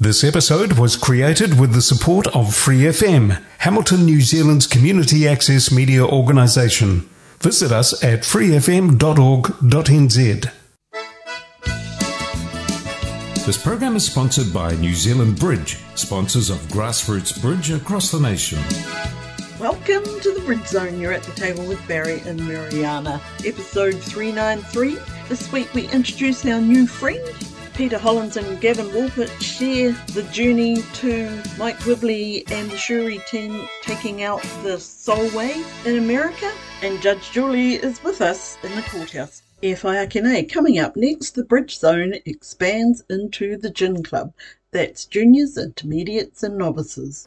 This episode was created with the support of Free FM, Hamilton, New Zealand's community access media organisation. Visit us at freefm.org.nz. This program is sponsored by New Zealand Bridge, sponsors of grassroots bridge across the nation. Welcome to the Bridge Zone. You're at the table with Barry and Mariana. Episode 393. This week we introduce our new friend. Peter Hollins and Gavin Wolpert share the journey to Mike Whibley and the Shuri team taking out the Solway in America. And Judge Julie is with us in the courthouse. FIRKNA. Coming up next, the Bridge Zone expands into the Gin Club. That's juniors, intermediates and novices.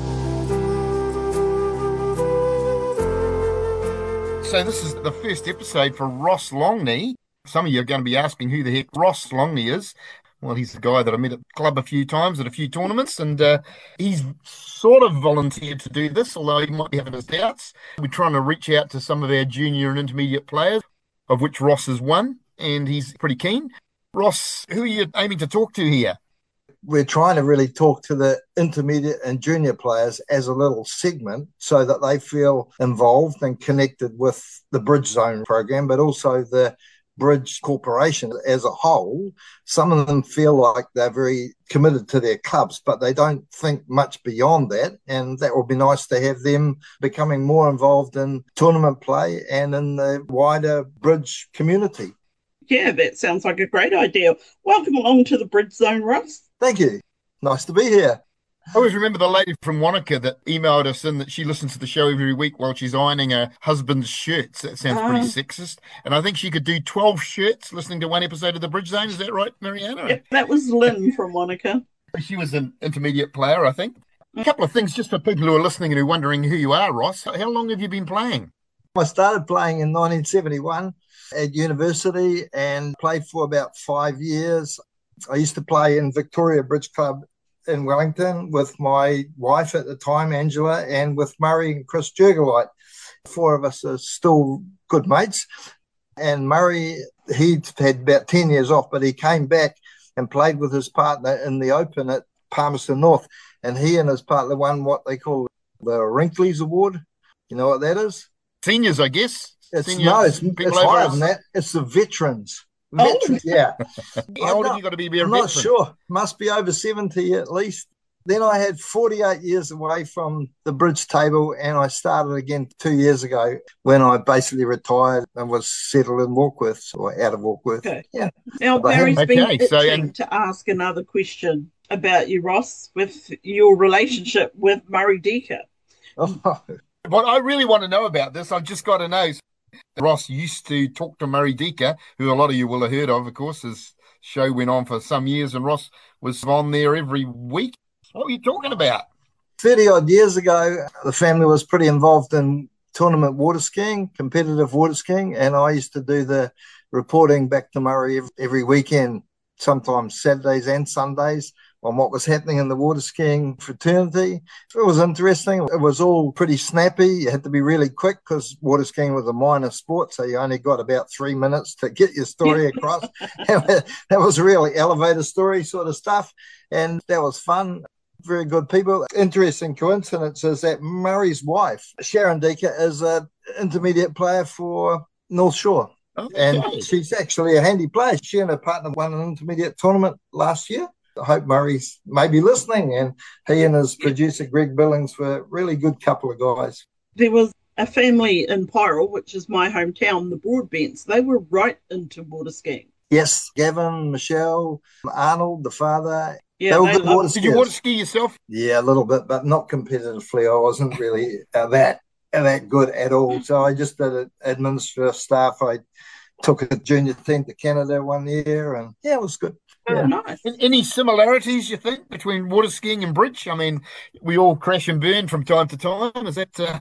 So this is the first episode for Ross Longney. Some of you are going to be asking who the heck Ross Longney is. Well, he's the guy that I met at the club a few times at a few tournaments, and he's sort of volunteered to do this, although he might be having his doubts. We're trying to reach out to some of our junior and intermediate players, of which Ross is one, and he's pretty keen. Ross, who are you aiming to talk to here? We're trying to really talk to the intermediate and junior players as a little segment so that they feel involved and connected with the Bridge Zone program, but also the Bridge Corporation as a whole. Some of them feel like they're very committed to their clubs, but they don't think much beyond that. And that would be nice to have them becoming more involved in tournament play and in the wider Bridge community. Yeah, that sounds like a great idea. Welcome along to the Bridge Zone, Ross. Thank you. Nice to be here. I always remember the lady from Wanaka that emailed us in that she listens to the show every week while she's ironing her husband's shirts. That sounds pretty sexist. And I think she could do 12 shirts listening to one episode of the Bridge Zone. Is that right, Mariana? Yep, that was Lynn from Wanaka. She was an intermediate player, I think. A couple of things just for people who are listening and who are wondering who you are, Ross. How long have you been playing? I started playing in 1971 at university and played for about 5 years. I used to play in Victoria Bridge Club in Wellington with my wife at the time, Angela, and with Murray and Chris Jurgelite. 4 of us are still good mates. And Murray, he'd had about 10 years off, but he came back and played with his partner in the Open at Palmerston North. And he and his partner won what they call the Wrinkleys Award. You know what that is? Seniors, I guess. It's higher than that. It's the veterans. Veterans, yeah. How old have you got to be a veteran? I'm not sure. Must be over 70 at least. Then I had 48 years away from the bridge table, and I started again 2 years ago when I basically retired and was settled in Warkworth, or out of Warkworth. Okay. Yeah. Now, Barry's been itching to ask another question about you, Ross, with your relationship with Murray Deaker. Oh. What I really want to know about this, I've just got to know. Ross used to talk to Murray Deaker, who a lot of you will have heard of course. His show went on for some years, and Ross was on there every week. What were you talking about? 30-odd years ago, the family was pretty involved in tournament water skiing, competitive water skiing, and I used to do the reporting back to Murray every weekend, sometimes Saturdays and Sundays, on what was happening in the water skiing fraternity. It was interesting. It was all pretty snappy. You had to be really quick because water skiing was a minor sport, so you only got about 3 minutes to get your story across. That was really elevator story sort of stuff, and that was fun. Very good people. Interesting coincidence is that Murray's wife, Sharon Deaker, is an intermediate player for North Shore. Okay. And she's actually a handy player. She and her partner won an intermediate tournament last year. I hope Murray's maybe listening, and he and his producer Greg Billings were a really good couple of guys. There was a family in Pyrrell, which is my hometown, the Broadbents. They were right into water skiing. Yes, Gavin, Michelle, Arnold, the father. Yeah, they were good water skiers. Did you water ski yourself? Yeah, a little bit, but not competitively. I wasn't really that good at all. So I just did administrative staff. I took a junior team to Canada 1 year, and yeah, it was good. Oh, nice. Any similarities, you think, between water skiing and bridge? I mean, we all crash and burn from time to time. Is that...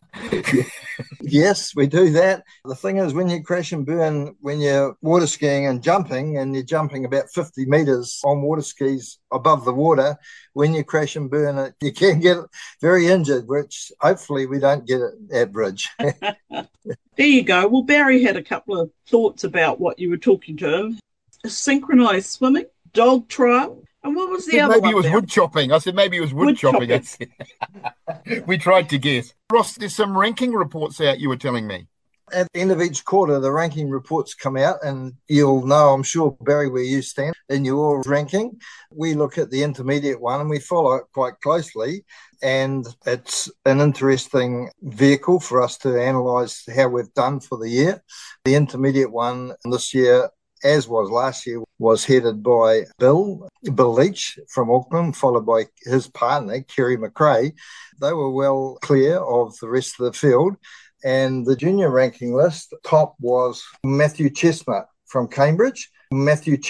Yes, we do that. The thing is, when you crash and burn, when you're water skiing and you're jumping about 50 metres on water skis above the water, when you crash and burn, you can get very injured, which hopefully we don't get it at bridge. There you go. Well, Barry had a couple of thoughts about what you were talking to him. Synchronised swimming, dog trial. And what was I the said other maybe one? it was There? wood chopping. I said maybe it was wood chopping. I said. We tried to guess. Ross, there's some ranking reports out you were telling me. At the end of each quarter, the ranking reports come out, and you'll know, I'm sure, Barry, where you stand in your ranking. We look at the intermediate one and we follow it quite closely. And it's an interesting vehicle for us to analyse how we've done for the year. The intermediate one this year, as was last year, was headed by Bill Leach from Auckland, followed by his partner, Kerry McRae. They were well clear of the rest of the field. And the junior ranking list, top was Matthew Chestnut from Cambridge, whom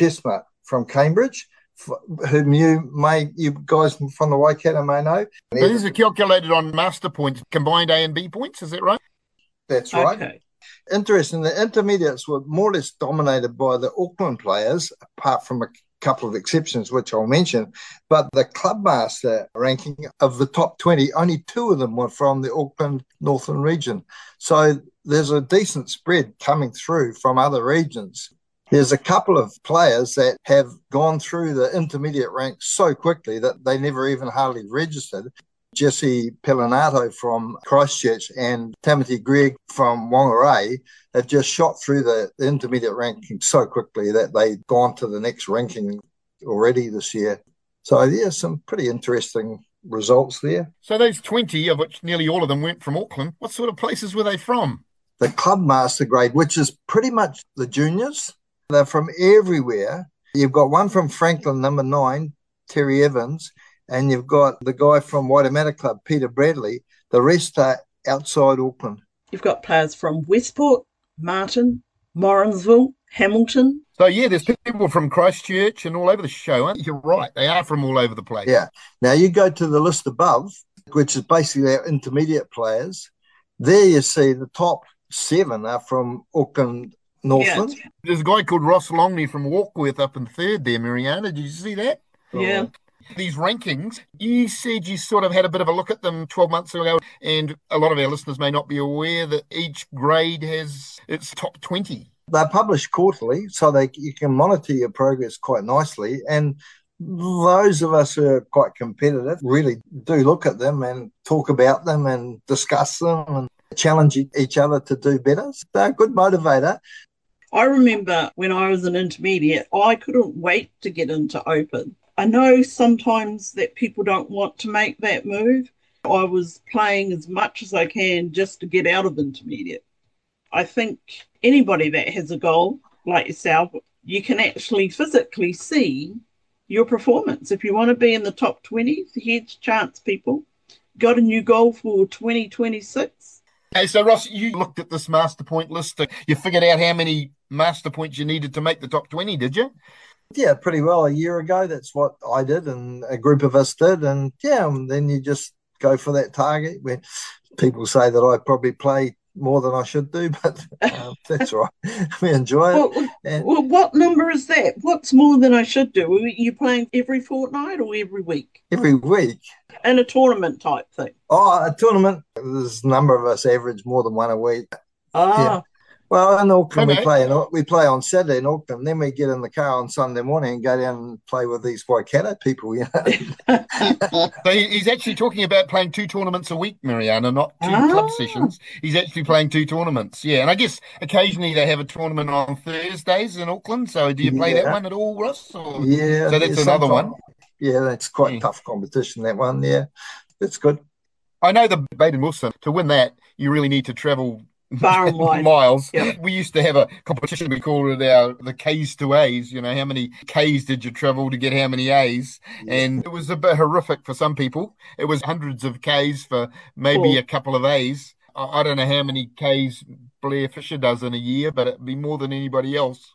you guys from the Waikato may know. So these are calculated on master points, combined A and B points, is that right? That's right. Okay. Interesting. The intermediates were more or less dominated by the Auckland players, apart from a couple of exceptions, which I'll mention. But the Clubmaster ranking of the top 20, only 2 of them were from the Auckland Northern region. So there's a decent spread coming through from other regions. There's a couple of players that have gone through the intermediate ranks so quickly that they never even hardly registered. Jesse Pelinato from Christchurch and Timothy Gregg from Whangarei have just shot through the intermediate ranking so quickly that they've gone to the next ranking already this year. So, yeah, some pretty interesting results there. So those 20, of which nearly all of them went from Auckland, what sort of places were they from? The Clubmaster grade, which is pretty much the juniors, they're from everywhere. You've got one from Franklin, number 9, Terry Evans, and you've got the guy from Waitemata Club, Peter Bradley. The rest are outside Auckland. You've got players from Westport, Martin, Morrinsville, Hamilton. So, yeah, there's people from Christchurch and all over the show, aren't you? You're right. They are from all over the place. Yeah. Now, you go to the list above, which is basically our intermediate players. There you see the top 7 are from Auckland, Northland. Yeah. There's a guy called Ross Longley from Warkworth up in 3rd there, Mariana. Did you see that? Yeah. These rankings, you said you sort of had a bit of a look at them 12 months ago, and a lot of our listeners may not be aware that each grade has its top 20. They're published quarterly, so you can monitor your progress quite nicely. And those of us who are quite competitive really do look at them and talk about them and discuss them and challenge each other to do better. So they're a good motivator. I remember when I was an intermediate, I couldn't wait to get into Open. I know sometimes that people don't want to make that move. I was playing as much as I can just to get out of intermediate. I think anybody that has a goal like yourself, you can actually physically see your performance. If you want to be in the top 20, here's a chance, people. Got a new goal for 2026. Okay, so Ross, you looked at this master point list. You figured out how many master points you needed to make the top 20, did you? Yeah, pretty well. A year ago, that's what I did and a group of us did. And yeah, then you just go for that target. Where people say that I probably play more than I should do, but that's right. We enjoy it. Well, what number is that? What's more than I should do? Are you playing every fortnight or every week? Every week. In a tournament type thing? Oh, a tournament. There's a number of us average more than one a week. Ah. Yeah. Well, in Auckland, Okay. we play on Saturday in Auckland. Then we get in the car on Sunday morning and go down and play with these Waikato people. You know? So he's actually talking about playing 2 tournaments a week, Mariana, not 2 club sessions. He's actually playing 2 tournaments. Yeah, and I guess occasionally they have a tournament on Thursdays in Auckland. So do you play that one at all, Ross? Yeah. So that's another one. Yeah, that's quite tough competition, that one. Yeah, it's good. I know the Baden Wilson, to win that, you really need to travel far and wide miles. Yep. We used to have a competition, we called it the K's to A's. You know, how many K's did you travel to get how many A's? And it was a bit horrific for some people. It was hundreds of K's for maybe a couple of A's. I don't know how many K's Blair Fisher does in a year, but it'd be more than anybody else.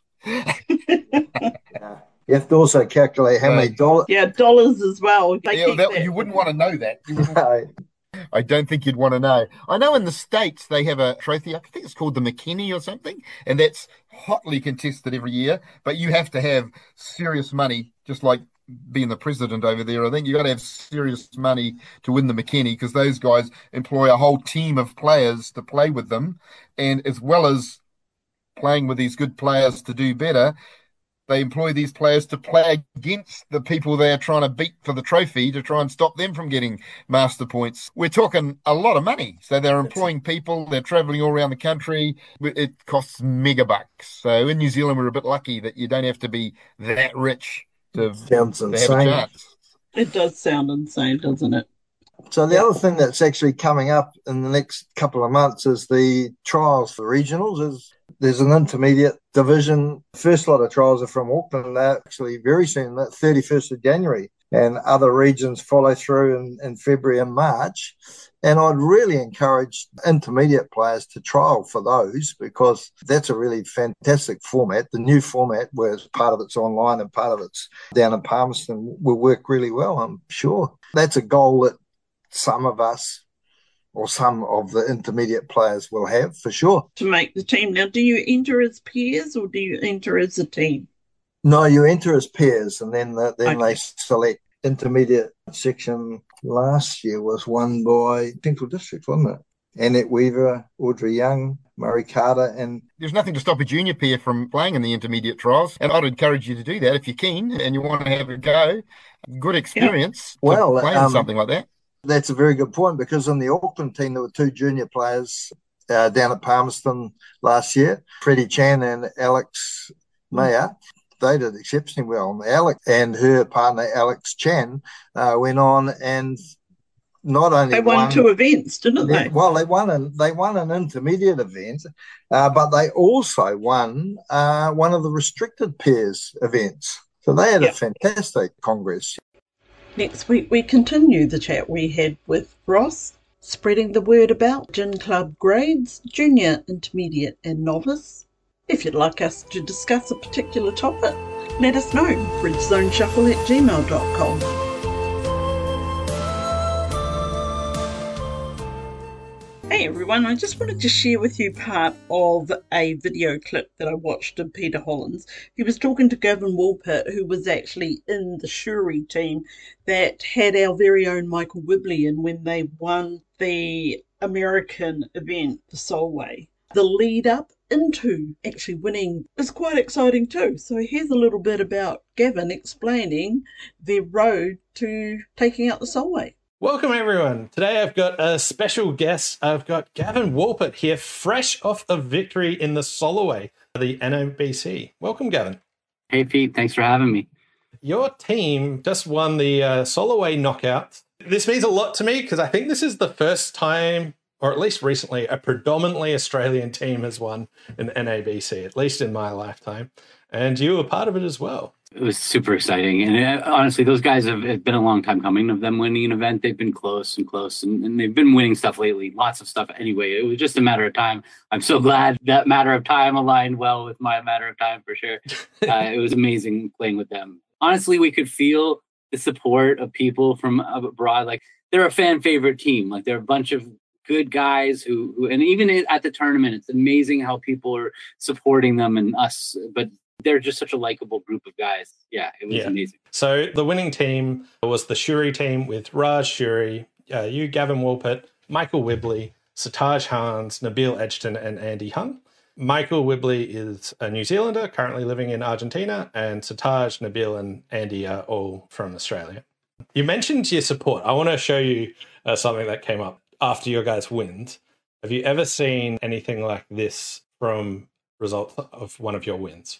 You have to also calculate how many dollars. Yeah, dollars as well. You wouldn't want to know that. I don't think you'd want to know. I know in the States they have a trophy, I think it's called the McKinney or something, and that's hotly contested every year, but you have to have serious money, just like being the president over there. I think you've got to have serious money to win the McKinney, because those guys employ a whole team of players to play with them, and as well as playing with these good players to do better, They employ these players to play against the people they're trying to beat for the trophy to try and stop them from getting master points. We're talking a lot of money. So they're employing people, they're traveling all around the country. It costs mega bucks. So in New Zealand, we're a bit lucky that you don't have to be that rich to have a chance. It does sound insane, doesn't it? So the other thing that's actually coming up in the next couple of months is the trials for regionals. There's an intermediate division. First lot of trials are from Auckland. They're actually very soon, that 31st of January. And other regions follow through in February and March. And I'd really encourage intermediate players to trial for those, because that's a really fantastic format. The new format, where part of it's online and part of it's down in Palmerston, will work really well, I'm sure. That's a goal that some of us or some of the intermediate players will have, for sure. To make the team. Now, do you enter as pairs or do you enter as a team? No, you enter as pairs, and then they select. Intermediate section last year was won by Central District, wasn't it? Annette Weaver, Audrey Young, Murray Carter, and... There's nothing to stop a junior pair from playing in the intermediate trials, and I'd encourage you to do that if you're keen and you want to have a go. Good experience to play in something like that. That's a very good point, because in the Auckland team, there were two junior players down at Palmerston last year, Freddie Chan and Alex Mayer. They did exceptionally well. Alex and her partner, Alex Chan, went on and not only won 2 events, didn't they? Well, they won an intermediate event, but they also won one of the restricted pairs events. So they had a fantastic congress. Next week, we continue the chat we had with Ross, spreading the word about Gin Club grades, junior, intermediate and novice. If you'd like us to discuss a particular topic, let us know. bridgezoneshuffle@gmail.com. Hey everyone, I just wanted to share with you part of a video clip that I watched of Peter Hollins. He was talking to Gavin Woolpit, who was actually in the Shuri team that had our very own Michael Wibley in when they won the American event, the Solway. The lead up into actually winning is quite exciting too. So here's a little bit about Gavin explaining their road to taking out the Solway. Welcome everyone. Today I've got a special guest. I've got Gavin Woolpit here, fresh off a victory in the Solway, the NABC. Welcome, Gavin. Hey Pete, thanks for having me. Your team just won the Solway knockout. This means a lot to me because I think this is the first time, or at least recently, a predominantly Australian team has won an NABC, at least in my lifetime. And you were part of it as well. It was super exciting. And honestly, those guys it's been a long time coming of them winning an event. They've been close, and they've been winning stuff lately, lots of stuff anyway. It was just a matter of time. I'm so glad that matter of time aligned well with my matter of time for sure. It was amazing playing with them. Honestly, we could feel the support of people from abroad. Like, they're a fan favorite team. Like, they're a bunch of good guys who and even at the tournament, it's amazing how people are supporting them and us, but they're just such a likable group of guys. Yeah, it was amazing. So the winning team was the Shuri team with Raj Shuri, you, Gavin Woolpit, Michael Wibley, Sataj Hans, Nabil Edgerton, and Andy Hung. Michael Wibley is a New Zealander currently living in Argentina, and Sataj, Nabil, and Andy are all from Australia. You mentioned your support. I want to show you something that came up after your guys' wins. Have you ever seen anything like this from results of one of your wins?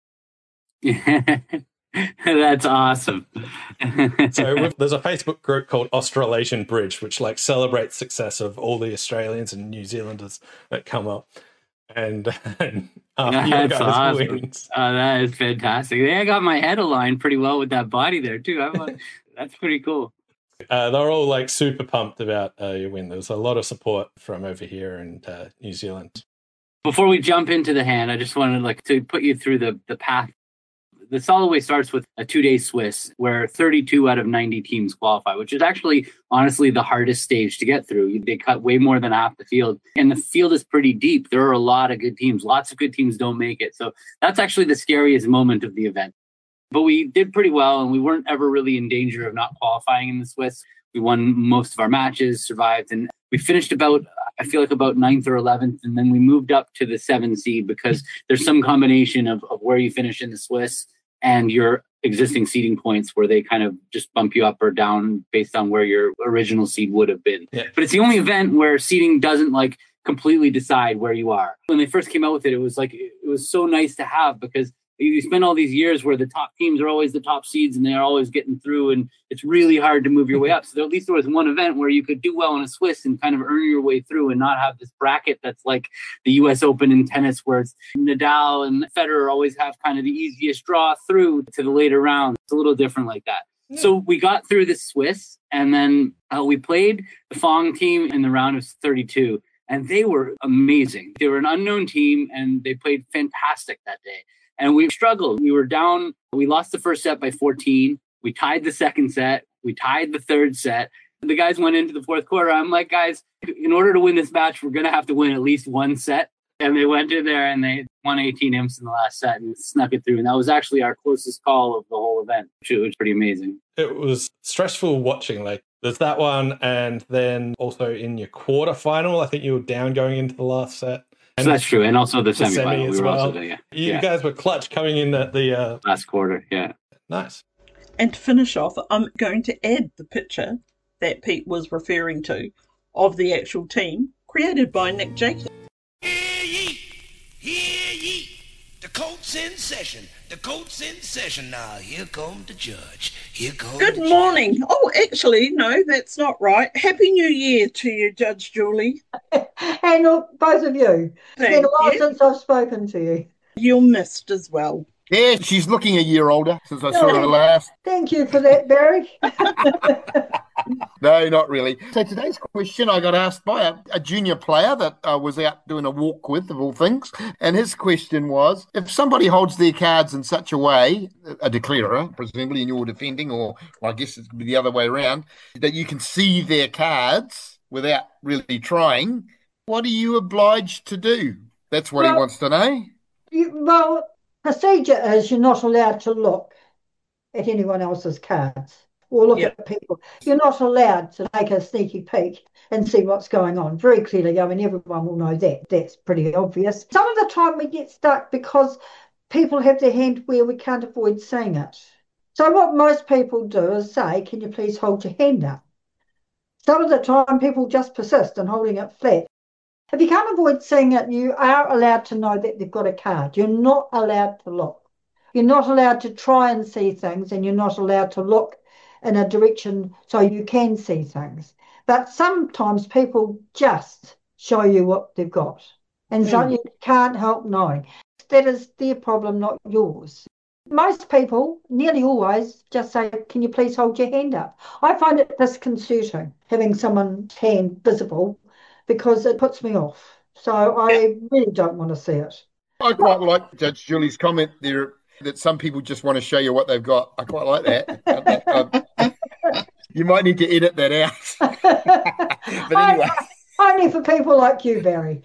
That's awesome. So there's a Facebook group called Australasian Bridge, which like celebrates success of all the Australians and New Zealanders that come up. And that's awesome. Wins. That is fantastic. I got my head aligned pretty well with that body there too. That's pretty cool. They're all like super pumped about your win. There's a lot of support from over here in New Zealand. Before we jump into the hand, I just wanted to put you through the path. The Solway starts with a 2-day Swiss where 32 out of 90 teams qualify, which is actually, honestly, the hardest stage to get through. They cut way more than half the field, and the field is pretty deep. There are a lot of good teams. Lots of good teams don't make it. So that's actually the scariest moment of the event. But we did pretty well, and we weren't ever really in danger of not qualifying in the Swiss. We won most of our matches, survived, and we finished about 9th or 11th, and then we moved up to the 7 seed because there's some combination of where you finish in the Swiss and your existing seeding points where they kind of just bump you up or down based on where your original seed would have been. Yeah. But it's the only event where seeding doesn't like completely decide where you are. When they first came out with it, it was so nice to have, because you spend all these years where the top teams are always the top seeds and they're always getting through, and it's really hard to move your way up. So at least there was one event where you could do well in a Swiss and kind of earn your way through and not have this bracket that's like the US Open in tennis, where it's Nadal and Federer always have kind of the easiest draw through to the later rounds. It's a little different like that. Yeah. So we got through the Swiss, and then we played the Fong team in the round of 32, and they were amazing. They were an unknown team, and they played fantastic that day. And we struggled. We were down. We lost the first set by 14. We tied the second set. We tied the third set. The guys went into the fourth quarter. I'm like, guys, in order to win this match, we're going to have to win at least one set. And they went in there and they won 18 imps in the last set and snuck it through. And that was actually our closest call of the whole event, which was pretty amazing. It was stressful watching. Like, there's that one. And then also in your quarterfinal, I think you were down going into the last set. So that's true. And also the semi-final. We were also there, You guys were clutch coming in at the last quarter. Yeah. Nice. And to finish off, I'm going to add the picture that Pete was referring to of the actual team created by Nick Jacobs. Hear ye! Hear ye! The court's in session. The court's in session now. Here comes the judge. Here comes Good morning. Oh, actually, no, that's not right. Happy New Year to you, Judge Julie. And both of you. It's been a while since I've spoken to you. You're missed as well. Yeah, she's looking a year older since I saw her last. Thank you for that, Barry. No, not really. So today's question I got asked by a junior player that I was out doing a walk with, of all things. And his question was, if somebody holds their cards in such a way, a declarer, presumably, and you're defending, or I guess it's the other way around, that you can see their cards without really trying, what are you obliged to do? That's what he wants to know. Procedure is you're not allowed to look at anyone else's cards or look at people. You're not allowed to take a sneaky peek and see what's going on very clearly. I mean, everyone will know that. That's pretty obvious. Some of the time we get stuck because people have their hand where we can't avoid seeing it. So what most people do is say, can you please hold your hand up? Some of the time people just persist in holding it flat. If you can't avoid seeing it, you are allowed to know that they've got a card. You're not allowed to look. You're not allowed to try and see things, and you're not allowed to look in a direction so you can see things. But sometimes people just show you what they've got. And so you can't help knowing. That is their problem, not yours. Most people, nearly always, just say, can you please hold your hand up? I find it disconcerting, having someone's hand visible, because it puts me off. So I really don't want to see it. I quite like Judge Julie's comment there that some people just want to show you what they've got. I quite like that. You might need to edit that out. But anyway. Only for people like you, Barry.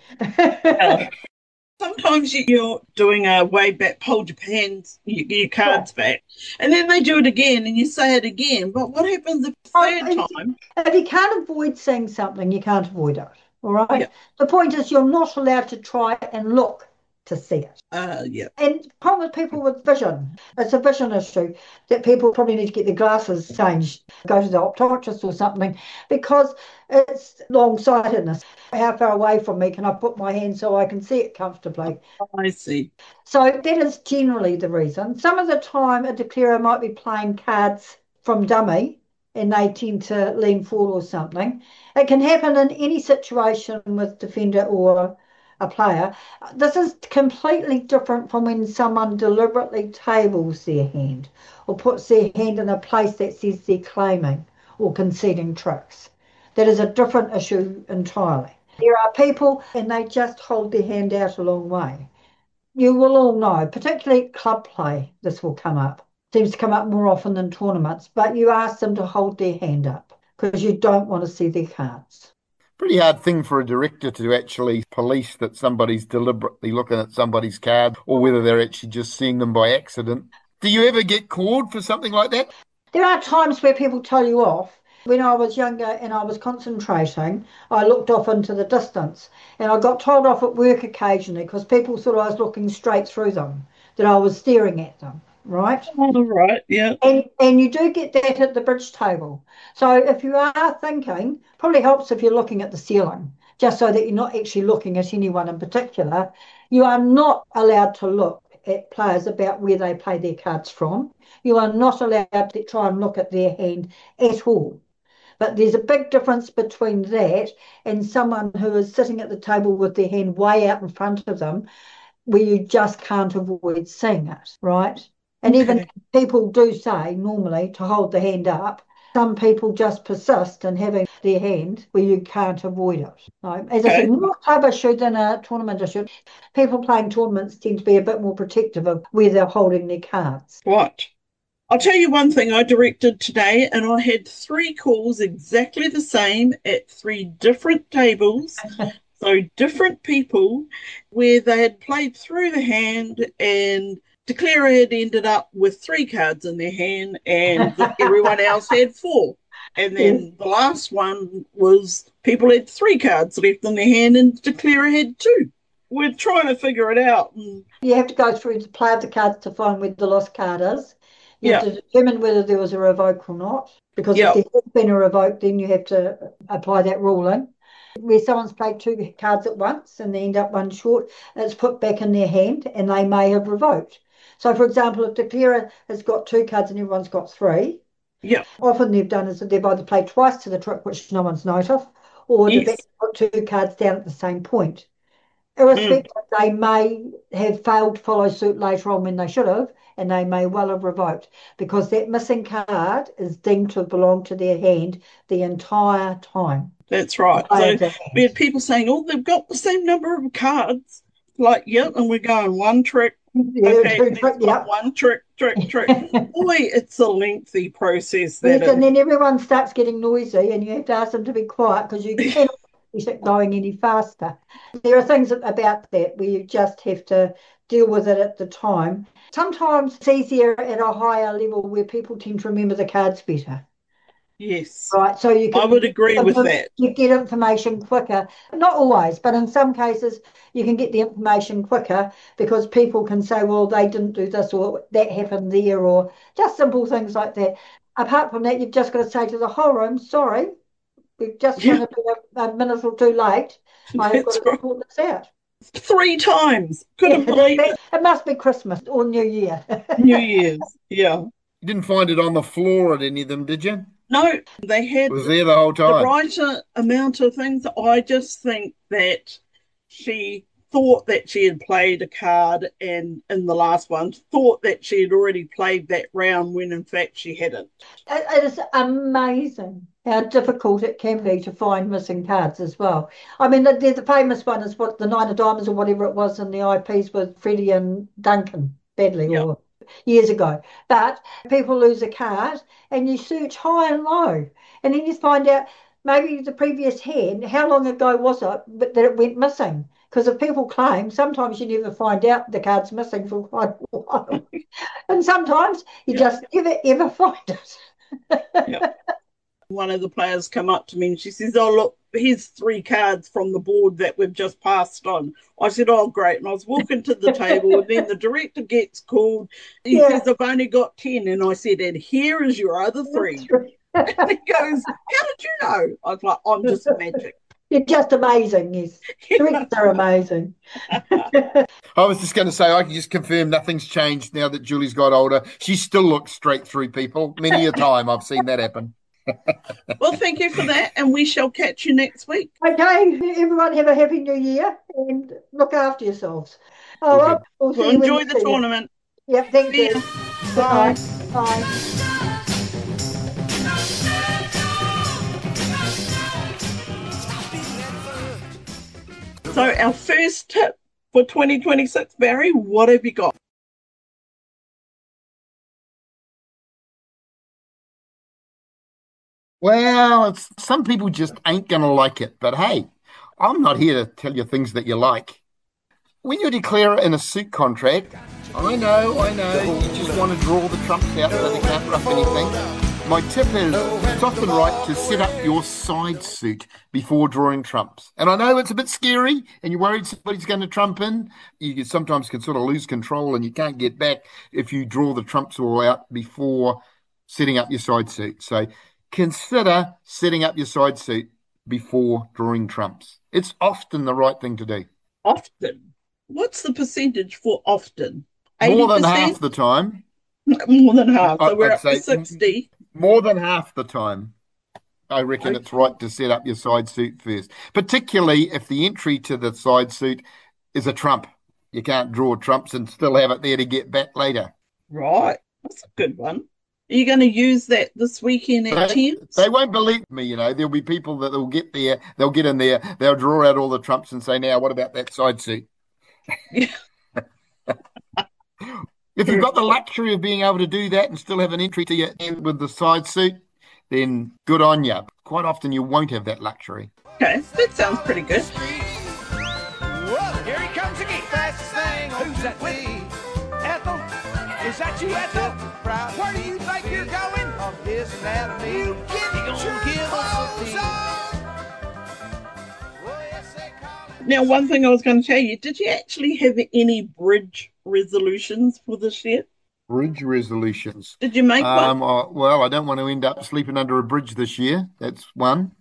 Sometimes you're doing a way back, hold your cards back, and then they do it again and you say it again. But what happens the third time? If you can't avoid seeing something, you can't avoid it. All right. Yeah. The point is, you're not allowed to try and look to see it. And problem with people with vision, it's a vision issue that people probably need to get their glasses changed, go to the optometrist or something, because it's long-sightedness. How far away from me can I put my hand so I can see it comfortably? I see. So that is generally the reason. Some of the time a declarer might be playing cards from dummy, and they tend to lean forward or something. It can happen in any situation with defender or a player. This is completely different from when someone deliberately tables their hand or puts their hand in a place that says they're claiming or conceding tricks. That is a different issue entirely. There are people and they just hold their hand out a long way. You will all know, particularly club play, this will come up. Seems to come up more often than tournaments, but you ask them to hold their hand up because you don't want to see their cards. Pretty hard thing for a director to actually police that somebody's deliberately looking at somebody's card or whether they're actually just seeing them by accident. Do you ever get called for something like that? There are times where people tell you off. When I was younger and I was concentrating, I looked off into the distance and I got told off at work occasionally because people thought I was looking straight through them, that I was staring at them. right? All right, yeah. And you do get that at the bridge table. So if you are thinking, probably helps if you're looking at the ceiling, just so that you're not actually looking at anyone in particular. You are not allowed to look at players about where they play their cards from. You are not allowed to try and look at their hand at all. But there's a big difference between that and someone who is sitting at the table with their hand way out in front of them, where you just can't avoid seeing it, right? And even people do say normally to hold the hand up. Some people just persist in having their hand where you can't avoid it. So, as I said, more a club issue than a tournament issue. People playing tournaments tend to be a bit more protective of where they're holding their cards. Right. I'll tell you one thing I directed today, and I had 3 calls exactly the same at 3 different tables. So different people, where they had played through the hand, and Declare had ended up with 3 cards in their hand and everyone else had 4. And then the last one was people had 3 cards left in their hand and Declare had 2. We're trying to figure it out. You have to go through the play of the cards to find where the lost card is. You have to determine whether there was a revoke or not. Because if there has been a revoke, then you have to apply that ruling. Where someone's played 2 cards at once and they end up one short, it's put back in their hand and they may have revoked. So, for example, if Declarer has got 2 cards and everyone's got 3, often they've done is that they've either played twice to the trick, which no one's noticed, or they've actually put 2 cards down at the same point. Irrespective, they may have failed to follow suit later on when they should have, and they may well have revoked, because that missing card is deemed to belong to their hand the entire time. That's right. So we had people saying, oh, they've got the same number of cards. Like, and we're going 1 trick. One trick. Boy, it's a lengthy process. And then everyone starts getting noisy and you have to ask them to be quiet because you cannot be going any faster. There are things about that where you just have to deal with it at the time. Sometimes it's easier at a higher level where people tend to remember the cards better. Yes. Right. So you can, I would agree with that. You get information quicker. Not always, but in some cases you can get the information quicker because people can say, well, they didn't do this or that happened there, or just simple things like that. Apart from that, you've just got to say to the whole room, sorry, we've just going to be a minute or 2 late. I've got to sort this out. 3 times. Couldn't believe it. It must be Christmas or New Year. New Year's, You didn't find it on the floor at any of them, did you? No, they had was there the whole time. The right amount of things. I just think that she thought that she had played a card and in the last one thought that she had already played that round when in fact she hadn't. It is amazing how difficult it can be to find missing cards as well. I mean, the famous one is what the 9 of Diamonds or whatever it was in the IPs with Freddie and Duncan Badley or years ago. But people lose a card and you search high and low and then you find out maybe the previous hand, how long ago was it that it went missing? Because if people claim, sometimes you never find out the card's missing for quite a while. And sometimes you just never, ever find it. One of the players come up to me and she says, oh, look, here's 3 cards from the board that we've just passed on. I said, oh, great. And I was walking to the table and then the director gets called. He says, I've only got 10. And I said, and here is your other 3. And he goes, how did you know? I was like, I'm just magic. You're just amazing, yes. Directors are amazing. I was just going to say, I can just confirm nothing's changed now that Julie's got older. She still looks straight through people. Many a time I've seen that happen. Well, thank you for that, and we shall catch you next week. Okay, everyone have a happy new year and look after yourselves. We'll enjoy the tournament. Yep, thank you. Bye. Bye. So our first tip for 2026, Barry, what have you got? Well, some people just ain't going to like it. But hey, I'm not here to tell you things that you like. When you declare in a suit contract, I know, you just want to draw the trumps out so they can't rough anything. My tip is it's often right to set up your side suit before drawing trumps. And I know it's a bit scary and you're worried somebody's going to trump in. You sometimes can sort of lose control and you can't get back if you draw the trumps all out before setting up your side suit. So consider setting up your side suit before drawing trumps. It's often the right thing to do. Often? What's the percentage for often? 80%? More than half the time. More than half. So we're up to 60. More than half the time, I reckon it's right to set up your side suit first, particularly if the entry to the side suit is a trump. You can't draw trumps and still have it there to get back later. Right. That's a good one. Are you going to use that this weekend at Thames? They won't believe me, you know. There'll be people that will get there, they'll get in there, they'll draw out all the trumps and say, now, what about that side suit? If you've got the luxury of being able to do that and still have an entry to your end with the side suit, then good on you. Quite often you won't have that luxury. Okay, that sounds pretty good. Well, here he comes again. Fastest thing. Who's that with? Ethel? Is that you, Ethel? Where do you think you're going? Of his anatomy. You gonna give us a Now, one thing I was going to tell you, did you actually have any bridge resolutions for this year? Bridge resolutions. Did you make one? Well, I don't want to end up sleeping under a bridge this year. That's one.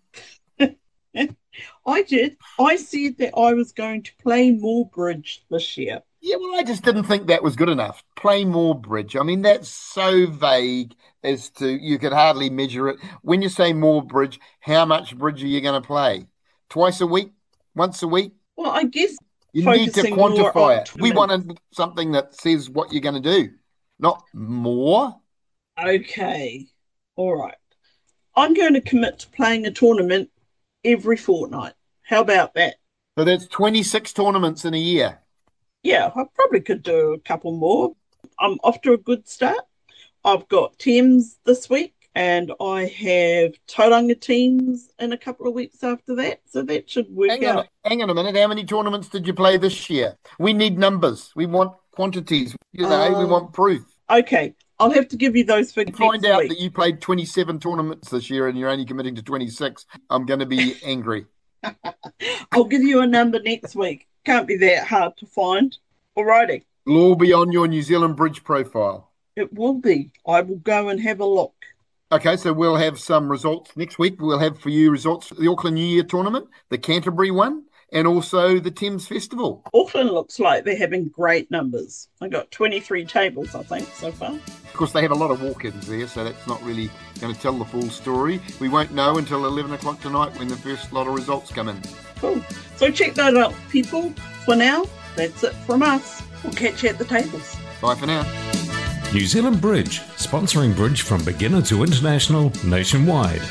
I did. I said that I was going to play more bridge this year. Yeah, well, I just didn't think that was good enough. Play more bridge. I mean, that's so vague as to you could hardly measure it. When you say more bridge, how much bridge are you going to play? Twice a week? Once a week? Well, I guess you need to quantify it. We wanted something that says what you're going to do, not more. Okay. All right. I'm going to commit to playing a tournament every fortnight. How about that? So that's 26 tournaments in a year. Yeah, I probably could do a couple more. I'm off to a good start. I've got Thames this week and I have Tauranga teams in a couple of weeks after that. So that should work out. Hang on a minute. How many tournaments did you play this year? We need numbers. We want quantities. You know, we want proof. Okay. I'll have to give you those figures. Find out that you played 27 tournaments this year and you're only committing to 26. I'm going to be angry. I'll give you a number next week. Can't be that hard to find. Alrighty. It'll all be on your New Zealand Bridge profile. It will be. I will go and have a look. Okay, so we'll have some results next week. We'll have for you results for the Auckland New Year tournament, the Canterbury one, and also the Thames Festival. Auckland looks like they're having great numbers. I got 23 tables, I think, so far. Of course, they have a lot of walk-ins there, so that's not really going to tell the full story. We won't know until 11 o'clock tonight when the first lot of results come in. Cool. So check that out, people. For now, that's it from us. We'll catch you at the tables. Bye for now. New Zealand Bridge, sponsoring bridge from beginner to international nationwide.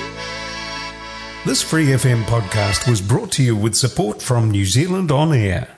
This Free FM podcast was brought to you with support from New Zealand On Air.